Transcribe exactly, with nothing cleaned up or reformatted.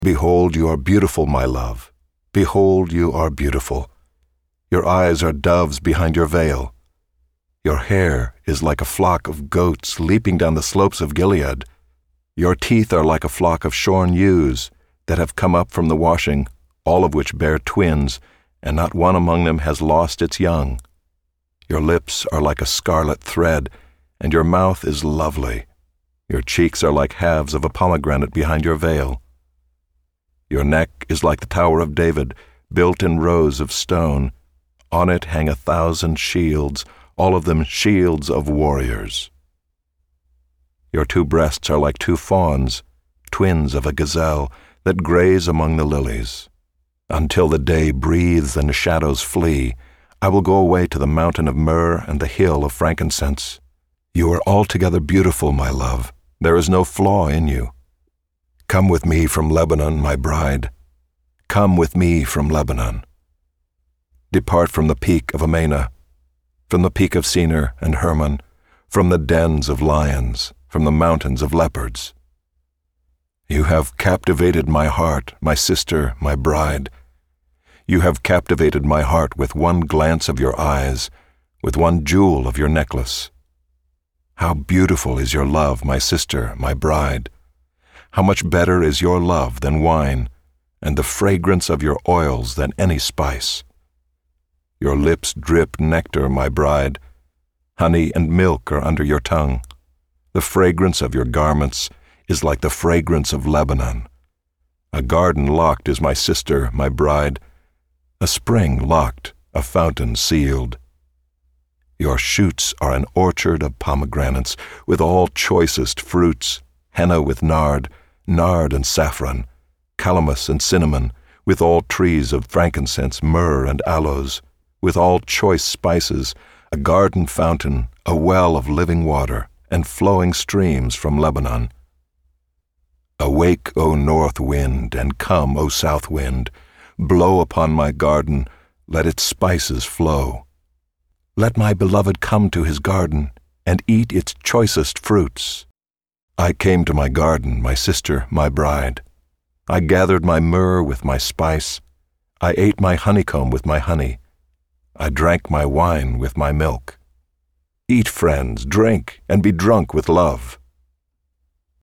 Behold, you are beautiful, my love. Behold, you are beautiful. Your eyes are doves behind your veil. Your hair is like a flock of goats leaping down the slopes of Gilead. Your teeth are like a flock of shorn ewes that have come up from the washing, all of which bear twins, and not one among them has lost its young. Your lips are like a scarlet thread, and your mouth is lovely. Your cheeks are like halves of a pomegranate behind your veil. Your neck is like the Tower of David, built in rows of stone. On it hang a thousand shields, all of them shields of warriors. Your two breasts are like two fawns, twins of a gazelle, that graze among the lilies. Until the day breathes and the shadows flee, I will go away to the mountain of myrrh and the hill of frankincense. You are altogether beautiful, my love. There is no flaw in you. Come with me from Lebanon, my bride. Come with me from Lebanon. Depart from the peak of Amana, from the peak of Senir and Hermon, from the dens of lions, from the mountains of leopards. You have captivated my heart, my sister, my bride. You have captivated my heart with one glance of your eyes, with one jewel of your necklace. How beautiful is your love, my sister, my bride. How much better is your love than wine, and the fragrance of your oils than any spice. Your lips drip nectar, my bride. Honey and milk are under your tongue. The fragrance of your garments is like the fragrance of Lebanon. A garden locked is my sister, my bride. A spring locked, a fountain sealed. Your shoots are an orchard of pomegranates, with all choicest fruits, henna with nard, nard and saffron, calamus and cinnamon, with all trees of frankincense, myrrh and aloes, with all choice spices, a garden fountain, a well of living water, and flowing streams from Lebanon. Awake, O north wind, and come, O south wind. Blow upon my garden, let its spices flow. Let my beloved come to his garden, and eat its choicest fruits. I came to my garden, my sister, my bride. I gathered my myrrh with my spice. I ate my honeycomb with my honey. I drank my wine with my milk. Eat, friends, drink, and be drunk with love.